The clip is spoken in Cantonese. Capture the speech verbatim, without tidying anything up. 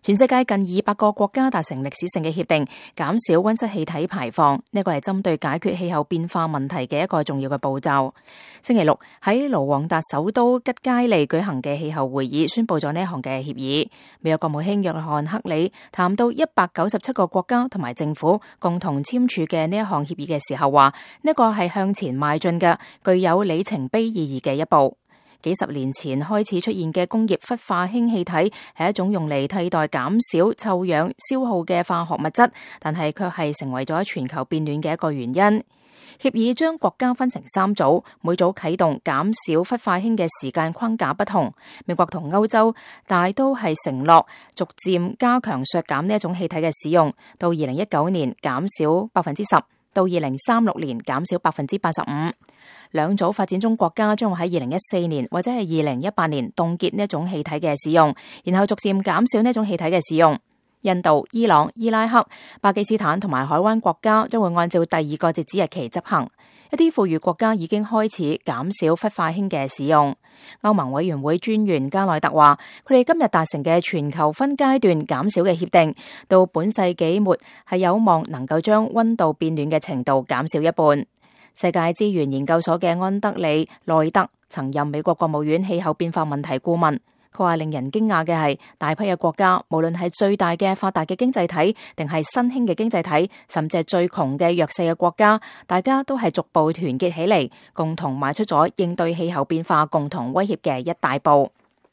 全世界近二百個國家達成歷史性嘅協定，減少溫室氣體排放。呢個係針對解決氣候變化問題嘅一個重要嘅步驟。星期六喺盧旺達首都吉佳利舉行嘅氣候會議宣布咗呢一項嘅協議。美國國務卿約翰克里談到一百九十七個國家同埋政府共同簽署嘅呢一項協議嘅時候話，呢個係向前邁進嘅具有里程碑意義嘅一步。幾十年前開始出現嘅工業氟化氫氣體係一種用嚟替代減少臭氧消耗嘅化學物質，但係卻係成為咗全球變暖嘅一個原因。協議將國家分成三組，每組啟動減少氟化氫嘅時間框架不同。美國同歐洲大都係承諾逐漸加強削減呢一種氣體嘅使用，到二零一九年減少百分之十，到二零三六年減少百分之八十五。兩組發展中國家將會喺二零一四年或者係二零一八年凍結呢一種氣體嘅使用，然後逐漸減少呢一種氣體嘅使用。印度、伊朗、伊拉克、巴基斯坦同埋海灣國家將會按照第二個截止日期執行。一啲富裕國家已經開始減少氟化氫嘅使用。歐盟委員會專員加內特話，佢哋今日達成嘅全球分階段減少嘅協定，到本世紀末係有望能夠將溫度變暖嘅程度減少一半。世界資源研究所嘅安德里內特曾任美國國務院氣候變化問題顧問。佢話令人驚訝嘅係，大批嘅國家，無論係最大嘅發達嘅經濟體，定係新興嘅經濟體，甚至係最窮嘅弱勢嘅國家，大家都係逐步團結起嚟，共同邁出咗應對氣候變化共同威脅嘅一大步。